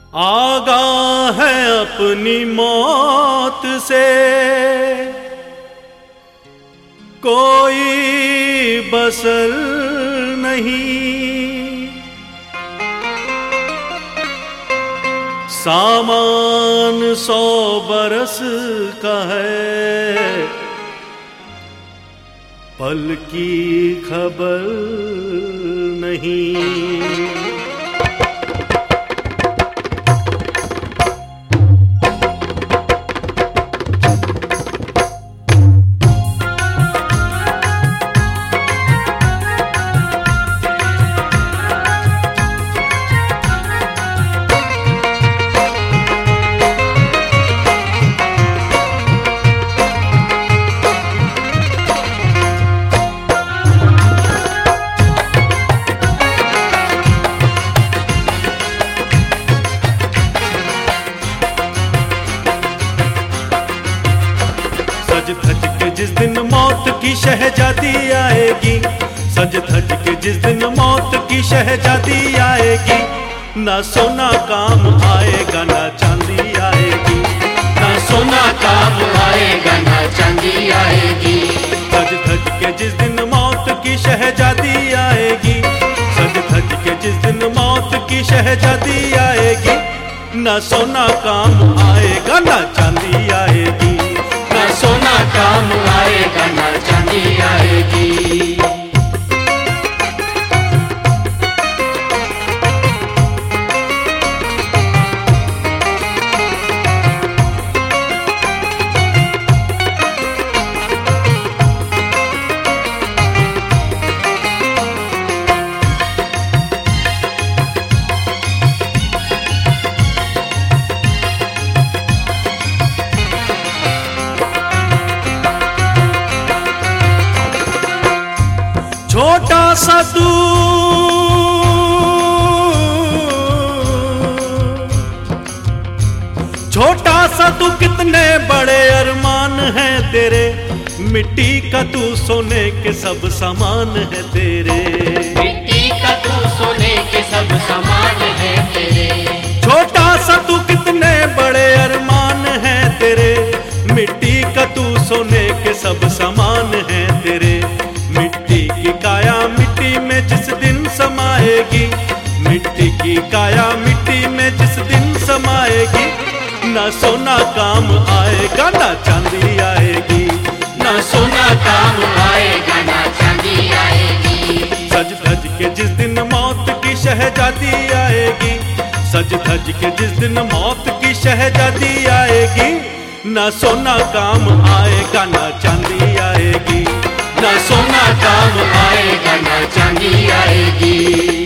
आगाह है अपनी मौत से कोई बसल नहीं, सामान 100 बरस का है, पल की खबर नहीं। सज धज के जिस दिन मौत की शहजादी आएगी, सज धज के जिस दिन मौत की शहजादी आएगी, ना सोना काम आएगा ना चांदी आएगी, ना सोना काम आएगा ना चांदी आएगी। सज धज के जिस दिन मौत की शहजादी आएगी, सज धज के जिस दिन मौत की शहजादी आएगी, ना सोना काम आएगा ना चांदी आएगी, ना सोना काम आएगा ना चांदी आएगी। छोटा सा तू छोटा सा तू कितने बड़े अरमान हैं तेरे, मिट्टी का तू सोने के सब सामान है तेरे, मिट्टी का तू सोने के सब सामान है तेरे। छोटा सा तू कितने बड़े अरमान हैं तेरे, मिट्टी का तू सोने के सब सामान है तेरे। मिट्टी की काया मिट्टी में जिस दिन समाएगी, मिट्टी की काया मिट्टी में जिस दिन समाएगी, ना सोना काम आएगा ना चांदी आएगी, ना सोना काम आएगा ना चांदी आएगी। सज धज के जिस दिन मौत की शहजादी आएगी, सज धज के जिस दिन मौत की शहजादी आएगी, ना सोना काम आएगा ना चांदी आएगी, ना सोना काम आएगा ना चांदी आएगी।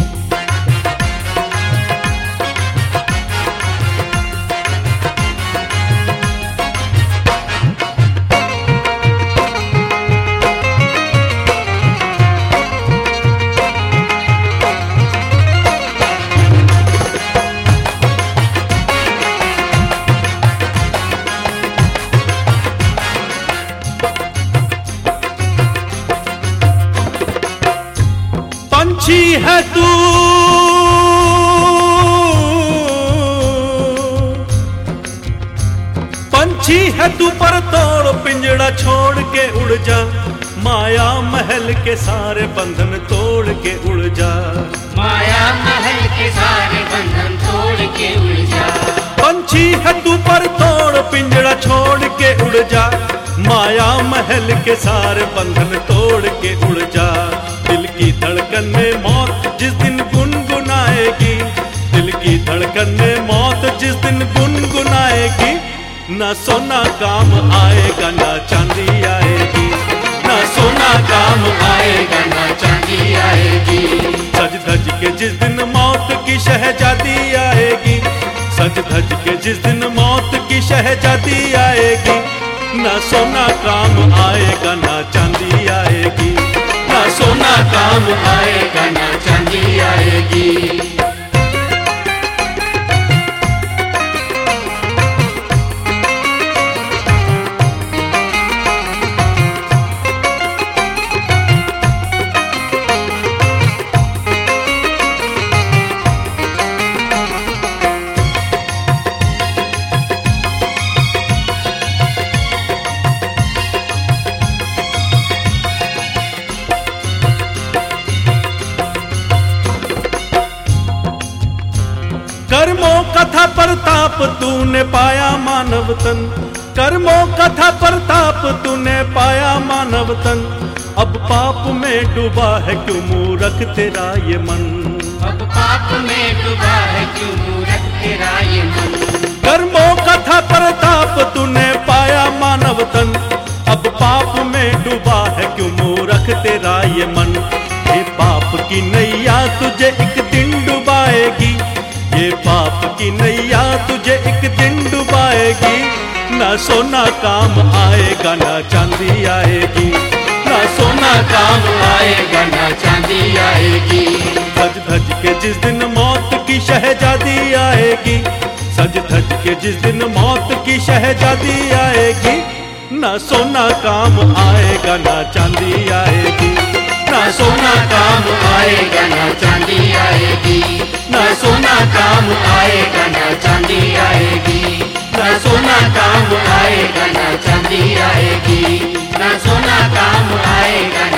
पंछी है तू पंछी है तू पर तोड़ पिंजड़ा छोड़ के उड़ जा, माया महल के सारे बंधन तोड़ के उड़ जा, माया महल के सारे बंधन तोड़ के उड़ जा। पंछी है तू पर तोड़ पिंजड़ा छोड़ के उड़ जा, माया महल के सारे बंधन तोड़ के उड़ जा। दिल की धड़कन में मौत जिस दिन गुनगुनाएगी, दिल की धड़कन में मौत जिस दिन गुनगुनाएगी, ना सोना काम आएगा ना चांदी आएगी, ना सोना काम आएगा ना चांदी आएगी। सज धज के जिस दिन मौत की शहजादी आएगी, सज धज के जिस दिन मौत की शहजादी आएगी, ना सोना काम आएगा ना चांदी आएगी, ना सोना काम आएगा ना चांदी आएगी। तूने पाया मानव तन, कर्मों का था प्रताप तूने पाया मानव तन। अब पाप में डूबा है क्यों मूर्ख तेरा ये मन, अब पाप में डूबा है क्यों मूर्ख तेरा ये मन। कर्मों का था प्रताप तूने पाया मानव तन, अब पाप में डूबा है क्यों मूर्ख तेरा ये मन। ये पाप की नैया तुझे एक दिन डुबाएगी, ये पाप की नैया तुझे एक दिन डुबाएगी। ना सोना काम आएगा ना चांदी आएगी, ना सोना काम आएगा ना चांदी आएगी। सज धज के जिस दिन मौत की शहजादी आएगी, सज धज के जिस दिन मौत की शहजादी आएगी। ना सोना काम आएगा ना चांदी आएगी, ना सोना काम आएगा ना चांदी आएगी। ना सोना काम आएगा ना चांदी आएगी। ना सोना काम आएगा ना चांदी आएगी। ना सोना काम आएगा